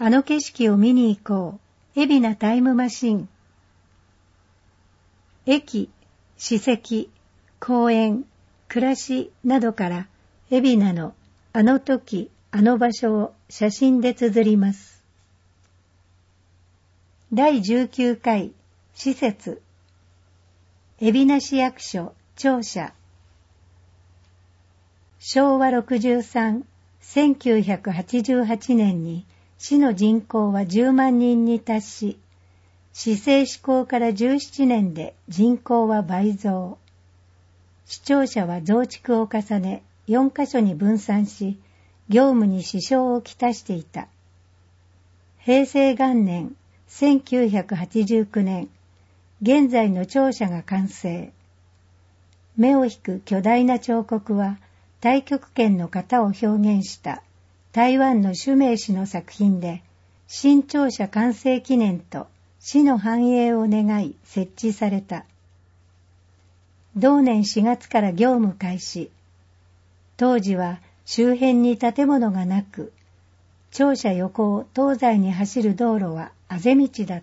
あの景色を見に行こう。海老名タイムマシン。駅、史跡、公園、暮らしなどから海老名のあの時、あの場所を写真で綴ります。第19回施設海老名市役所庁舎昭和63、1988年に市の人口は10万人に達し、市政施行から17年で人口は倍増。市庁舎は増築を重ね、4カ所に分散し、業務に支障をきたしていた。平成元年、1989年、現在の庁舎が完成。目を引く巨大な彫刻は、太極拳の型を表現した台湾の朱銘氏の作品で、新庁舎完成記念と市の繁栄を願い設置された。同年4月から業務開始。当時は周辺に建物がなく、庁舎横を東西に走る道路はあぜ道だった。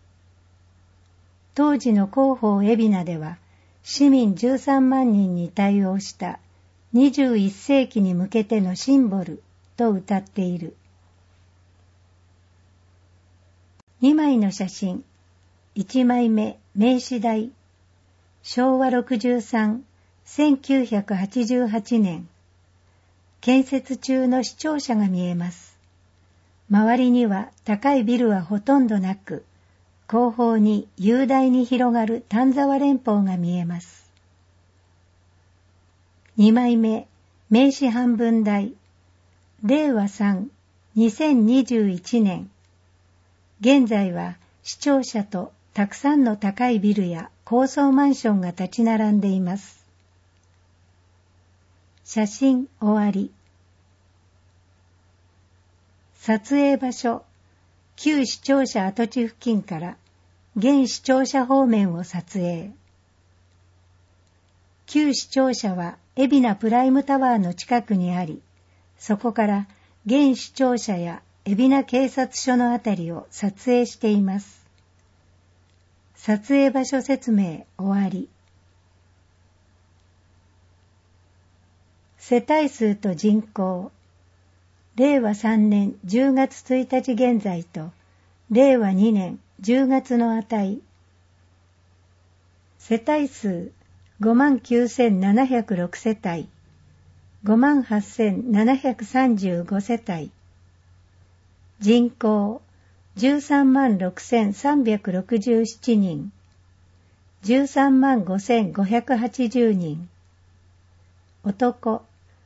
当時の広報海老名では、市民13万人に対応した21世紀に向けてのシンボルと歌っている。2枚の写真。1枚目、名刺台。昭和63、1988年。建設中の市庁舎が見えます。周りには高いビルはほとんどなく、後方に雄大に広がる丹沢連峰が見えます。2枚目、名刺半分台。令和3、2021年。現在は市庁舎とたくさんの高いビルや高層マンションが立ち並んでいます。写真終わり。撮影場所、旧市庁舎跡地付近から現市庁舎方面を撮影。旧市庁舎は海老名プライムタワーの近くにあり、そこから現市庁舎や海老名警察署のあたりを撮影しています。撮影場所説明終わり。世帯数と人口。令和3年10月1日現在と令和2年10月の値。世帯数59,706世帯、58,735世帯。人口136,367人、135,580人。男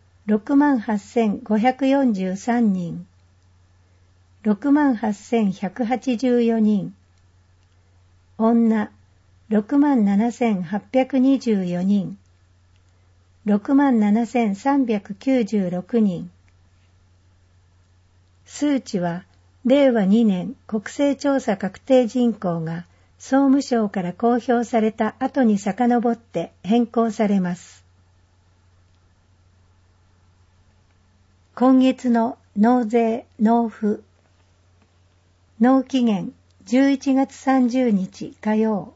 68,543人、68,184人。女67,824人、67,396人。数値は令和2年国勢調査確定人口が総務省から公表された後に遡って変更されます。今月の納税納付。納期限11月30日火曜。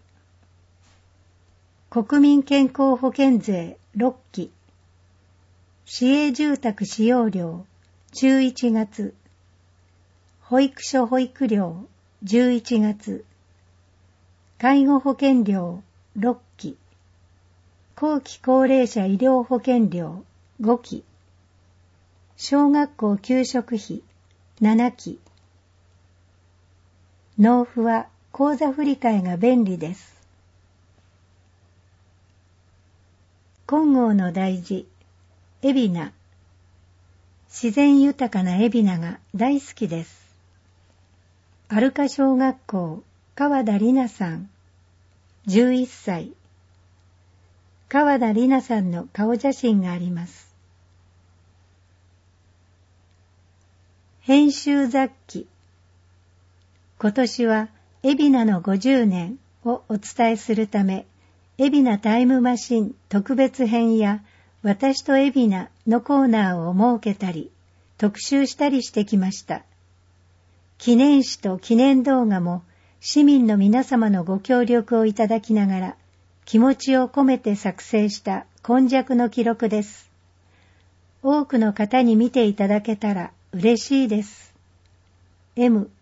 国民健康保険税6期。市営住宅使用料11月。保育所保育料11月。介護保険料6期。後期高齢者医療保険料5期。小学校給食費7期。納付は口座振替が便利です。金剛の大字、海老名。自然豊かな海老名が大好きです。アルカ小学校、川田里奈さん、11歳。川田里奈さんの顔写真があります。編集雑記。今年は海老名の50年をお伝えするため、海老名タイムマシン特別編や私と海老名のコーナーを設けたり、特集したりしてきました。 記念誌と記念動画も市民の皆様のご協力をいただきながら気持ちを込めて作成した今昔の記録です。多くの方に見ていただけたら嬉しいです。M